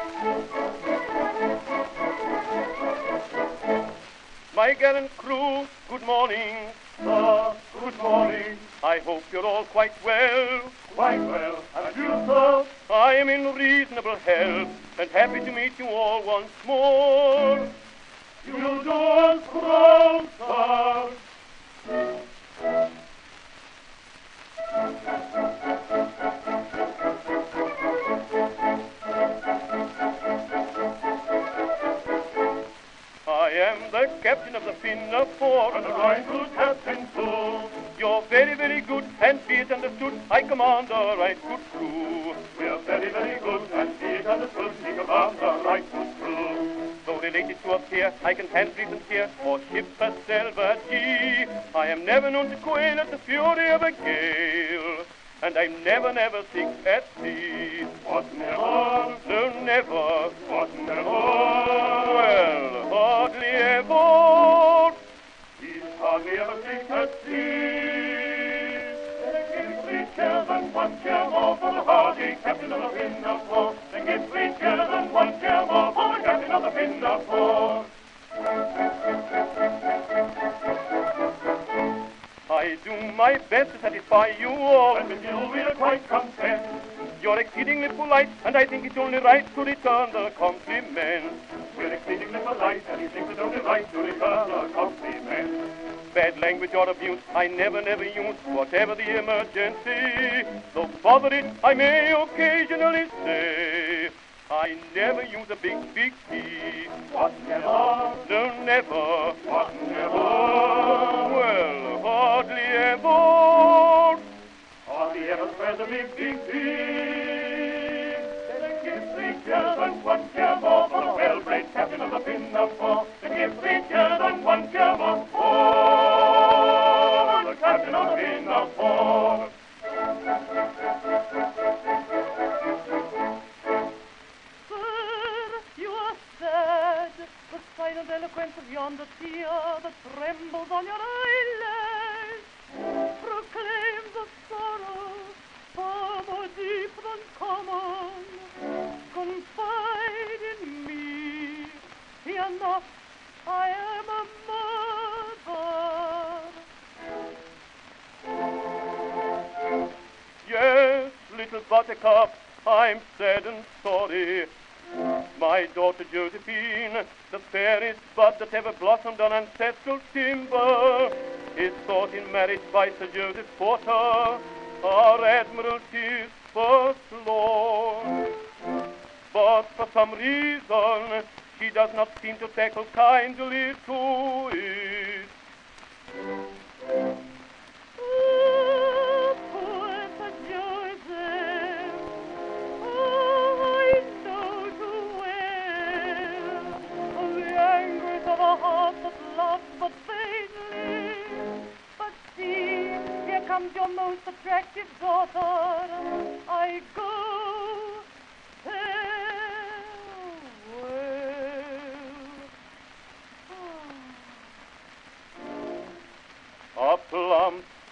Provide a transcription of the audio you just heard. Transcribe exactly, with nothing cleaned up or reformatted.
My gallant crew, good morning. Sir, good morning. I hope you're all quite well. Quite well. And you, sir? I am in reasonable health and happy to meet you all once more. You do us proud, sir. I am the captain of the Pinafore, And a right good captain, too. You're very, very good, and be it understood, I command a right good crew. We are very, very good, and be it understood, we command a right good crew. Though related to a peer, I can hand breathe and steer, or ship a silver G. I am never known to quail at the fury of a gale, and I'm never, never sick at sea. What never? No, never. What never? Well, hardly ever. He's hardly ever sick at sea. Then give three cheers and one cheer more for the hardy captain of the Pinafore. Then give three cheers and one cheer more for the captain of the Pinafore. I do my best to satisfy you all. And with you we are quite content. You're exceedingly polite, and I think it's only right to return the compliment. We're exceedingly polite, and he thinks it's only right to return a compliment. Bad language or abuse I never, never use, whatever the emergency. Though bother it, I may occasionally say, I never use a big, big key. What never? No, never. What never? Well, hardly ever. Hardly ever spread the big, big pig. Then give three cheers and one cheer more for the well-bred captain of the Pinafore. Then give three cheers and one cheer more for the captain of the Pinafore. Sir, you are sad. The silent eloquence of yonder tear that trembles on your eyelids proclaims a sorrow far more deep than common. Confide in me. Fear not, I am a mother. Yes, little buttercup, I'm sad and sorry. My daughter Josephine, the fairest bud that ever blossomed on ancestral timber, is sought in marriage by Sir Joseph Porter, our Admiralty's first lord. But for some reason, she does not seem to tackle kindly to it. Oh, poor Sir Joseph, oh, I know too well the anguish of a heart that loves but vainly. But see, here comes your most attractive daughter. I go A plump,